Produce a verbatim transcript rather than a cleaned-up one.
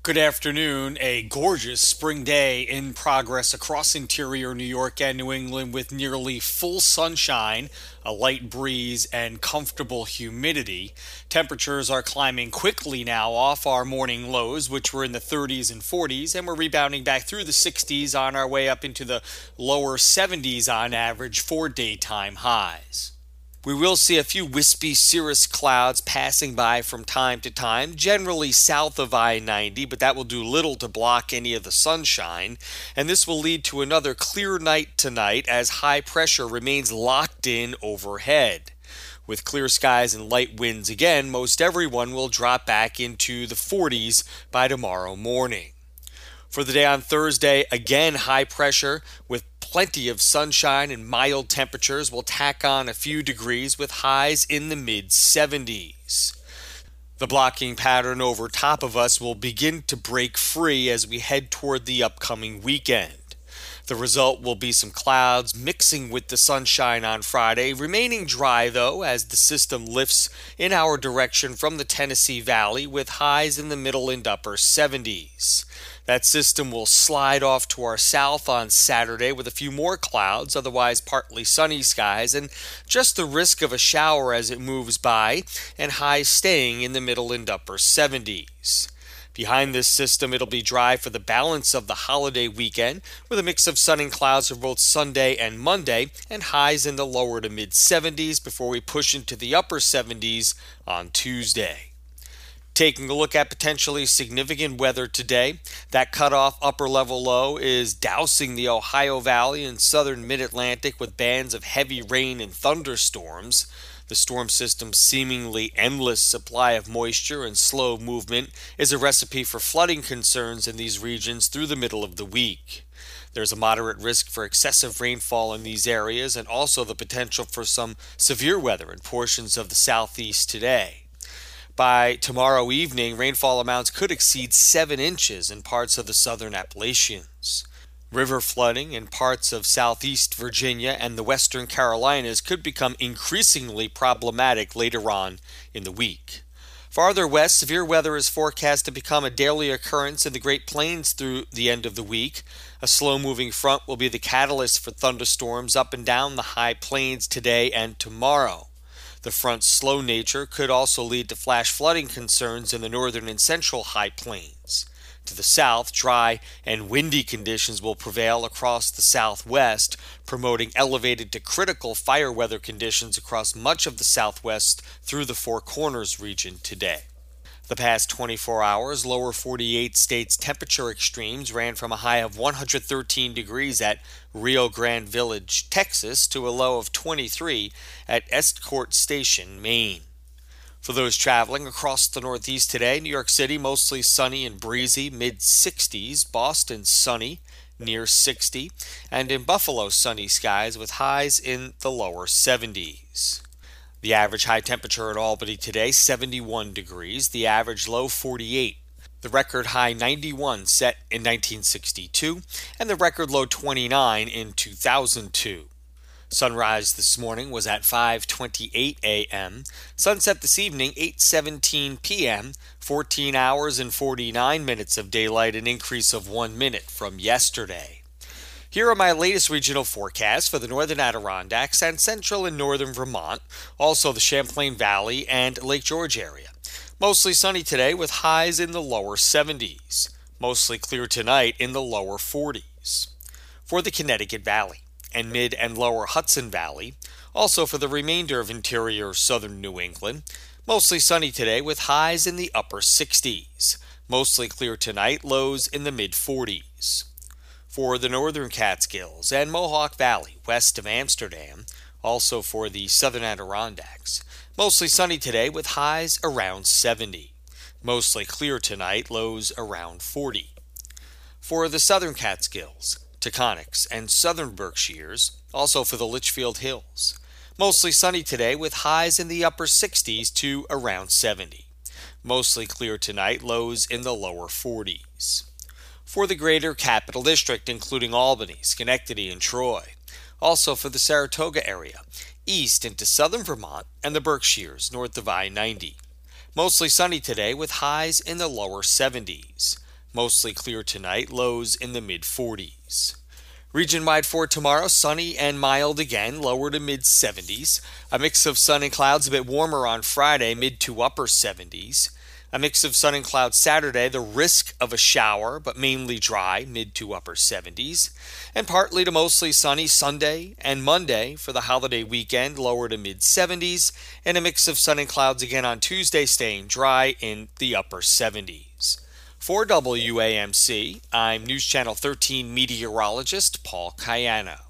Good afternoon. A gorgeous spring day in progress across interior New York and New England with nearly full sunshine, a light breeze, and comfortable humidity. Temperatures are climbing quickly now off our morning lows, which were in the thirties and forties, and we're rebounding back through the sixties on our way up into the lower seventies on average for daytime highs. We will see a few wispy cirrus clouds passing by from time to time, generally south of I ninety, but that will do little to block any of the sunshine. And this will lead to another clear night tonight as high pressure remains locked in overhead. With clear skies and light winds again, most everyone will drop back into the forties by tomorrow morning. For the day on Thursday, again high pressure with plenty of sunshine and mild temperatures will tack on a few degrees with highs in the mid seventies. The blocking pattern over top of us will begin to break free as we head toward the upcoming weekend. The result will be some clouds mixing with the sunshine on Friday, remaining dry though as the system lifts in our direction from the Tennessee Valley with highs in the middle and upper seventies. That system will slide off to our south on Saturday with a few more clouds, otherwise partly sunny skies, and just the risk of a shower as it moves by, and highs staying in the middle and upper seventies. Behind this system, it'll be dry for the balance of the holiday weekend, with a mix of sun and clouds for both Sunday and Monday, and highs in the lower to mid seventies before we push into the upper seventies on Tuesday. Taking a look at potentially significant weather today, that cutoff upper level low is dousing the Ohio Valley and southern mid-Atlantic with bands of heavy rain and thunderstorms. The storm system's seemingly endless supply of moisture and slow movement is a recipe for flooding concerns in these regions through the middle of the week. There's a moderate risk for excessive rainfall in these areas and also the potential for some severe weather in portions of the southeast today. By tomorrow evening, rainfall amounts could exceed seven inches in parts of the southern Appalachians. River flooding in parts of southeast Virginia and the western Carolinas could become increasingly problematic later on in the week. Farther west, severe weather is forecast to become a daily occurrence in the Great Plains through the end of the week. A slow-moving front will be the catalyst for thunderstorms up and down the high plains today and tomorrow. The front's slow nature could also lead to flash flooding concerns in the northern and central high plains. To the south, dry and windy conditions will prevail across the southwest, promoting elevated to critical fire weather conditions across much of the southwest through the Four Corners region today. The past twenty-four hours, lower forty-eight states' temperature extremes ran from a high of one hundred thirteen degrees at Rio Grande Village, Texas, to a low of twenty-three at Estcourt Station, Maine. For those traveling across the Northeast today, New York City mostly sunny and breezy, mid sixties, Boston sunny, near sixty, and in Buffalo sunny skies with highs in the lower seventies. The average high temperature in Albany today, seventy-one degrees, the average low forty-eight. The record high ninety-one set in nineteen sixty-two, and the record low twenty-nine in two thousand two. Sunrise this morning was at five twenty-eight a.m. Sunset this evening, eight seventeen p.m., fourteen hours and forty-nine minutes of daylight, an increase of one minute from yesterday. Here are my latest regional forecasts for the northern Adirondacks and central and northern Vermont, also the Champlain Valley and Lake George area. Mostly sunny today with highs in the lower seventies. Mostly clear tonight in the lower forties. For the Connecticut Valley and mid and lower Hudson Valley, also for the remainder of interior southern New England, mostly sunny today with highs in the upper sixties. Mostly clear tonight, lows in the mid forties. For the northern Catskills and Mohawk Valley west of Amsterdam, also for the southern Adirondacks, mostly sunny today with highs around seventy. Mostly clear tonight, lows around forty. For the southern Catskills, Taconics, and southern Berkshires, also for the Litchfield Hills, mostly sunny today with highs in the upper sixties to around seventy. Mostly clear tonight, lows in the lower forties. For the greater Capital District, including Albany, Schenectady, and Troy, also for the Saratoga area, east into southern Vermont and the Berkshires north of I ninety. Mostly sunny today with highs in the lower seventies. Mostly clear tonight, lows in the mid forties. Region-wide for tomorrow, sunny and mild again, lower to mid seventies. A mix of sun and clouds, a bit warmer on Friday, mid to upper seventies. A mix of sun and clouds Saturday, the risk of a shower, but mainly dry, mid to upper seventies. And partly to mostly sunny Sunday and Monday for the holiday weekend, lower to mid seventies. And a mix of sun and clouds again on Tuesday, staying dry in the upper seventies. For W A M C, I'm News Channel thirteen meteorologist Paul Cayano.